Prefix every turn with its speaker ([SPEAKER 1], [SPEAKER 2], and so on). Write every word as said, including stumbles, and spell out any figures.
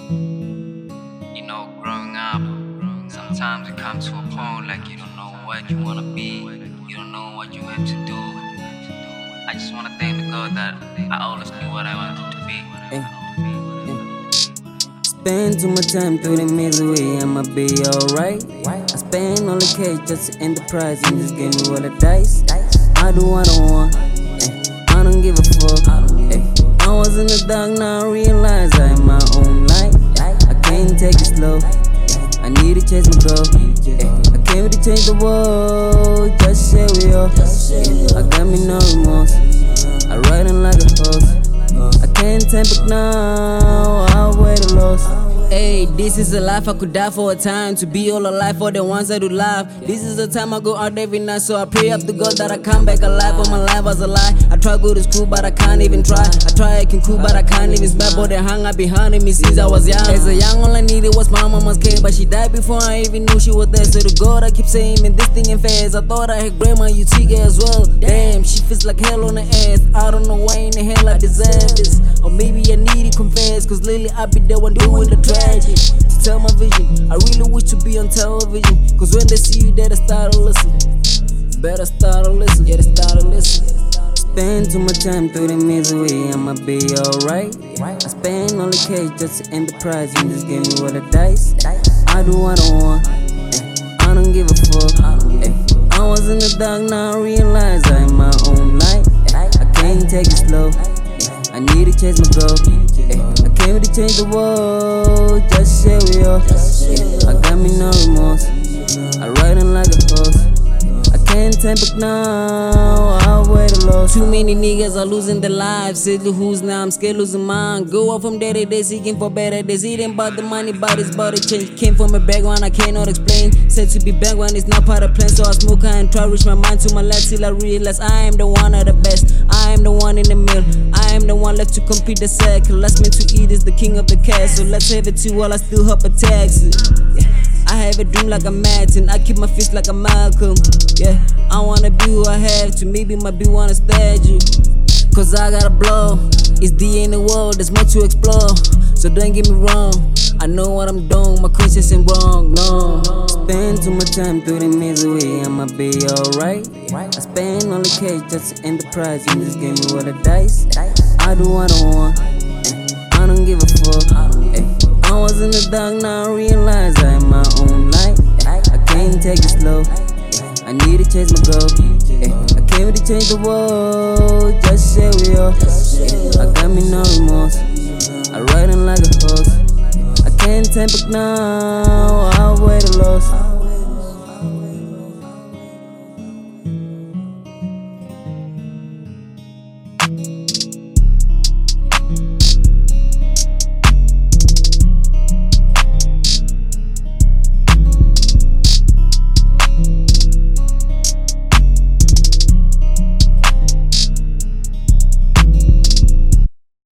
[SPEAKER 1] You know, growing up, sometimes it comes to a point like you don't know what you wanna be, you don't know what you have to do. I just wanna thank the God that I always knew what I wanted to be.
[SPEAKER 2] Ay, ay. Spend too much time through the misery, I'ma be alright. I spend all the cash just to end the price and just give me all the dice. I do what I want, ay, I don't give a fuck. Ay. I was in the dark, now I realize I am my own light. I can't take it slow, I need to chase my goal. I came to change the world, just share with you. I got me no remorse, I riding like a horse. I can't turn back now, I'll wear the loss. Hey, this is a life I could die for a time. To be all alive for the ones that do laugh. This is the time I go out every night, so I pray up to God that I come back alive. But my life was a lie. I try go to school, but I can't even try. I try acting cool, but I can't even smell. But they hung up behind me since I was young. As a young, all I needed was my mama's care, but she died before I even knew she was there. So to God I keep saying, man, this thing ain't fast. I thought I had grandma, you take it as well. Damn, she feels like hell on the ass. I don't know why in the hell I deserve this. Or maybe I need to confess, cause lately I be the one doing the tragic. To tell my vision, I really wish to be on television. Cause when they see you, they start to listen. Better start to listen, yeah, they start to listen. Spend too much time through the misery, I'ma be alright. I spend all the cash just to end the price and just give me all the dice. I do what I want, ay, I don't give a fuck. Ay. I was in the dark, now I realize I am my own light. Ay. I can't take it slow, I need to chase my goal. I came to change the world, just share with you. I got me no remorse, I riding like a horse. I can't turn back now, I'll wear the loss. Too many niggas are losing their lives. Said to who's now, I'm scared losing mine. Go up from day to day seeking for better days. Eating about the money, but it's about to change. Came from a background I cannot explain. Said to be background is not part of plan, so I smoke and try to reach my mind to my left till I realize I am the one of the best. I am the one in the middle. I am the one left to compete the circle. Last man to eat is the king of the castle. Let's have it too while I still help a taxi. Yeah. I have a dream like a Madden, I keep my fist like a Malcolm. Yeah, I wanna be who I have to, maybe my be wanna statue. Cause I gotta blow, it's D in the world, there's more to explore. So don't get me wrong, I know what I'm doing, my conscience ain't wrong, no. Spend too much time through the misery, I'ma be alright. I spend all the cash just to end the price and just give me all the dice. I do what I want, ay, I don't give a fuck. Ay. I was in the dark, now I realize I am my own light. I can't take it slow, I need to chase my goal. I came to change the world, just share with you. I got me no remorse, I riding like a horse. I can't turn back now, I'll wear the loss.